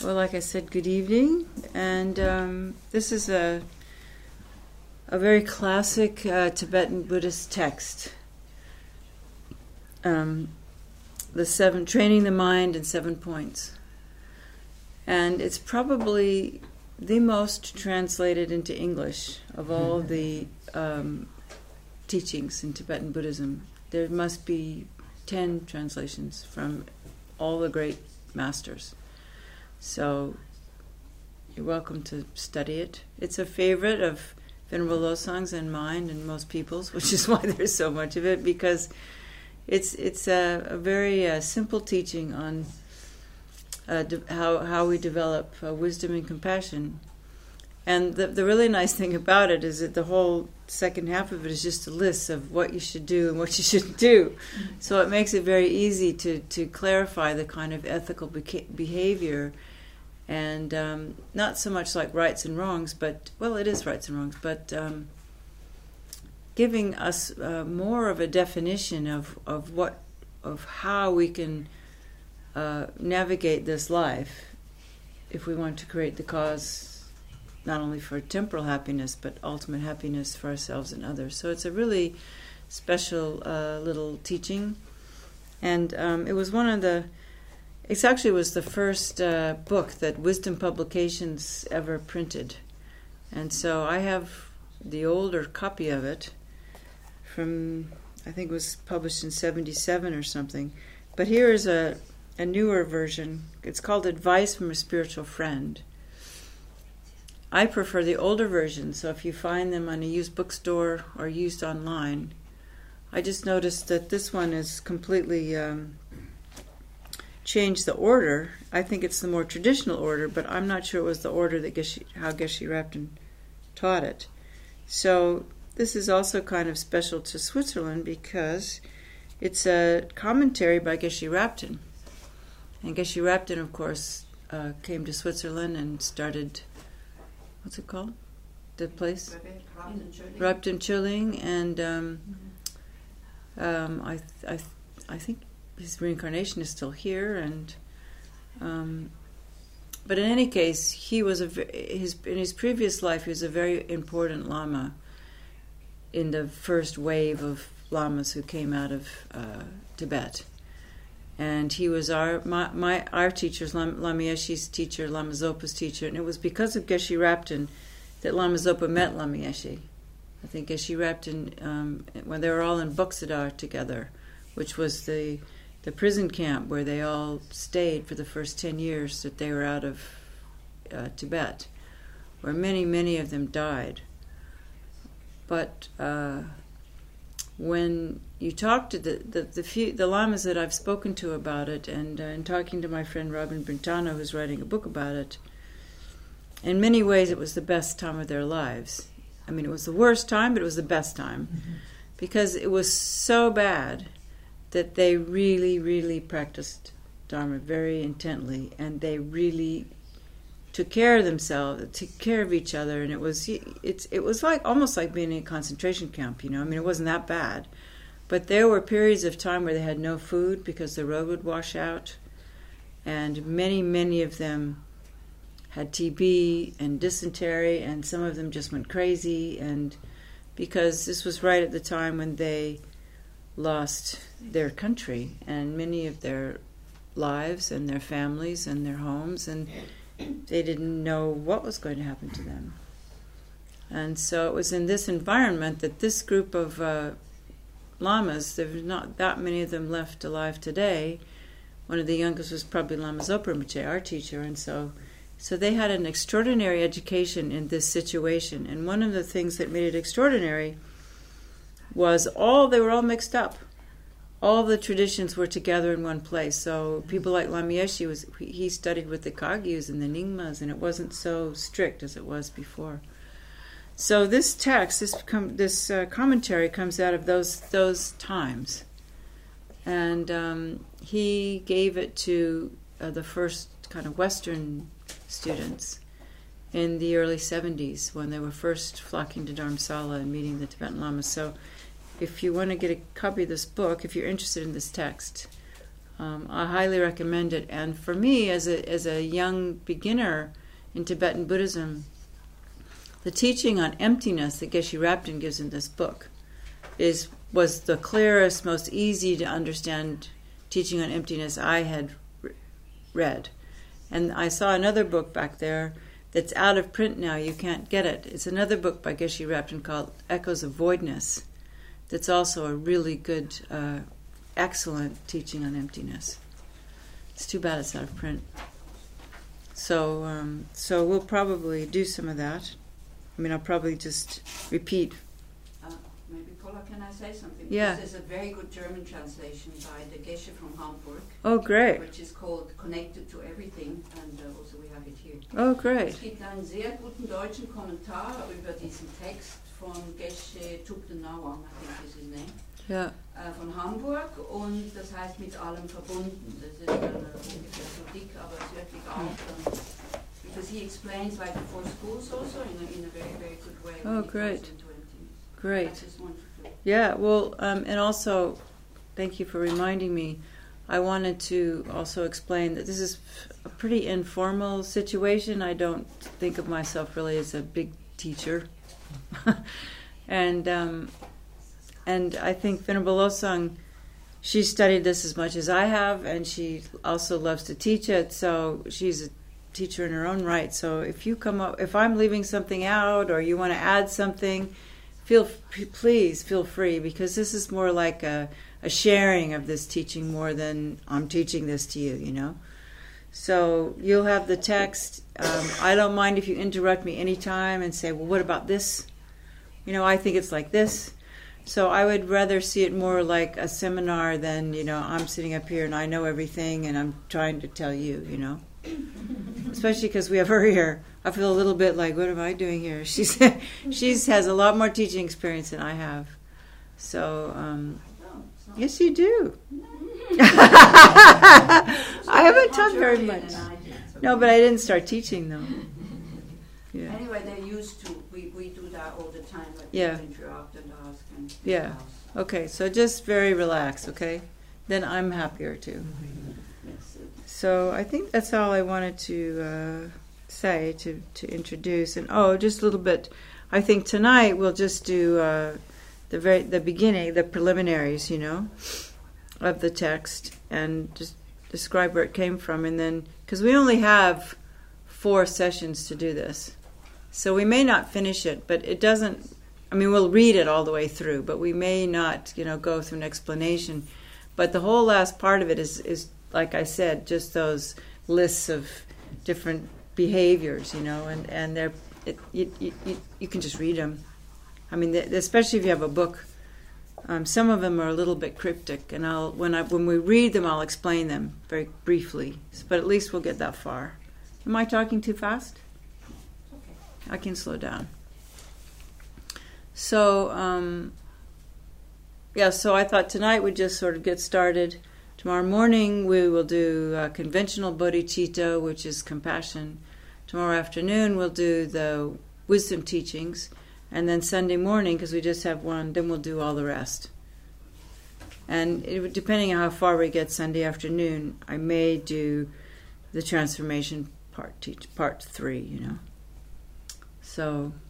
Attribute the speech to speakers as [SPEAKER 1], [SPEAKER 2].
[SPEAKER 1] Well, like I said, good evening, and this is a very classic Tibetan Buddhist text. The Training the Mind in 7 Points. And it's probably the most translated into English of all the teachings in Tibetan Buddhism. There must be 10 translations from all the great masters. So you're welcome to study it. It's a favorite of Venerable Losang's and mine and most people's, which is why there's so much of it, because it's a very simple teaching on how we develop wisdom and compassion. And the really nice thing about it is that the whole second half of it is just a list of what you should do and what you shouldn't do. So it makes it very easy to clarify the kind of ethical behavior, and not so much like rights and wrongs, but, well, it is rights and wrongs, but giving us more of a definition of how we can navigate this life if we want to create the cause not only for temporal happiness, but ultimate happiness for ourselves and others. So it's a really special little teaching. And it was it actually was the first book that Wisdom Publications ever printed. And so I have the older copy of it from, I think it was published in 1977 or something. But here is a newer version. It's called Advice from a Spiritual Friend. I prefer the older version, so if you find them on a used bookstore or used online, I just noticed that this one is completely changed the order. I think it's the more traditional order, but I'm not sure it was the order that how Geshe Rabten taught it. So this is also kind of special to Switzerland because it's a commentary by Geshe Rabten. And Geshe Rabten, of course, came to Switzerland and started, what's it called? The place? Rabten Chuling. And I think his reincarnation is still here. And but in any case, he was in his previous life, he was a very important Lama in the first wave of Lamas who came out of Tibet. And he was our teacher's, Lama Yeshe's teacher, Lama Zopa's teacher, and it was because of Geshe Rabten that Lama Zopa met Lama Yeshe. I think Geshe Rabten, when they were all in Buksadar together, which was the prison camp where they all stayed for the first 10 years that they were out of Tibet, where many of them died. But when you talk to the lamas that I've spoken to about it, and talking to my friend Robin Brentano, who's writing a book about it, in many ways it was the best time of their lives. I mean, it was the worst time, but it was the best time, because it was so bad that they really practiced Dharma very intently, and they really took care of themselves, took care of each other, and it was like almost like being in a concentration camp, I mean, it wasn't that bad, but there were periods of time where they had no food because the road would wash out, and many of them had TB and dysentery, and some of them just went crazy, and because this was right at the time when they lost their country and many of their lives and their families and their homes, and they didn't know what was going to happen to them. And so it was in this environment that this group of lamas, there's not that many of them left alive today. One of the youngest was probably Lama Zopa Rinpoche, our teacher, and so they had an extraordinary education in this situation. And one of the things that made it extraordinary was they were all mixed up. All the traditions were together in one place. So people like Lama Yeshe, he studied with the Kagyus and the Nyingmas, and it wasn't so strict as it was before. So this text, this commentary comes out of those times. And he gave it to the first kind of Western students in the early 70s when they were first flocking to Dharamsala and meeting the Tibetan Lamas. So if you want to get a copy of this book, if you're interested in this text, I highly recommend it. And for me, as a young beginner in Tibetan Buddhism, the teaching on emptiness that Geshe Rabten gives in this book was the clearest, most easy to understand teaching on emptiness I had read. And I saw another book back there that's out of print now. You can't get it. It's another book by Geshe Rabten called Echoes of Voidness. That's also a really good, excellent teaching on emptiness. It's too bad it's out of print. So we'll probably do some of that. I mean, I'll probably just repeat.
[SPEAKER 2] Maybe Paula, can I say something?
[SPEAKER 1] Yeah.
[SPEAKER 2] There's a very good German translation by the Geshe from Hamburg.
[SPEAKER 1] Oh, great.
[SPEAKER 2] Which is called Connected to Everything, and also we have it here.
[SPEAKER 1] Oh, great.
[SPEAKER 2] Es gibt einen sehr guten deutschen Kommentar über diesen Text von Geshe Thupten-Nawang, I think is his name.
[SPEAKER 1] Ja.
[SPEAKER 2] Von Hamburg, und das heißt mit allem verbunden. Das ist ungefähr so dick, aber es wirklich auch. Because he explains like the four schools also in a very, very good way.
[SPEAKER 1] Oh, great. Great.
[SPEAKER 2] I just wanted to.
[SPEAKER 1] Yeah, well, and also, thank you for reminding me. I wanted to also explain that this is a pretty informal situation. I don't think of myself really as a big teacher. And I think Venerable Losang, she studied this as much as I have, and she also loves to teach it, so she's a teacher in her own right. So if I'm leaving something out or you want to add something, please feel free, because this is more like a sharing of this teaching more than I'm teaching this to you, you know. So you'll have the text. I don't mind if you interrupt me anytime and say, well, what about this? You know, I think it's like this. So I would rather see it more like a seminar than, you know, I'm sitting up here and I know everything and I'm trying to tell you, you know. Especially because we have her here. I feel a little bit like, what am I doing here? She has a lot more teaching experience than I have. So, yes, you do. I haven't taught very much. No, but I didn't start teaching, though. Yeah.
[SPEAKER 2] Anyway, they're used to, we do that all the time. Like
[SPEAKER 1] Yeah.
[SPEAKER 2] Interrupt and ask. And
[SPEAKER 1] Yeah. Okay, so just very relaxed, okay? Then I'm happier, too. So I think that's all I wanted to say to introduce. And just a little bit. I think tonight we'll just do the beginning, the preliminaries, you know, of the text, and just describe where it came from. And then, because we only have 4 sessions to do this, so we may not finish it. But it doesn't. I mean, we'll read it all the way through, but we may not, you know, go through an explanation. But the whole last part of it is like I said, just those lists of different behaviors, you know, and you can just read them. I mean, especially if you have a book. Some of them are a little bit cryptic, and when we read them, I'll explain them very briefly. But at least we'll get that far. Am I talking too fast? Okay. I can slow down. So, so I thought tonight we'd just sort of get started. Tomorrow morning we will do conventional bodhicitta, which is compassion. Tomorrow afternoon we'll do the wisdom teachings. And then Sunday morning, because we just have one, then we'll do all the rest. And depending on how far we get Sunday afternoon, I may do the transformation part 3, you know. So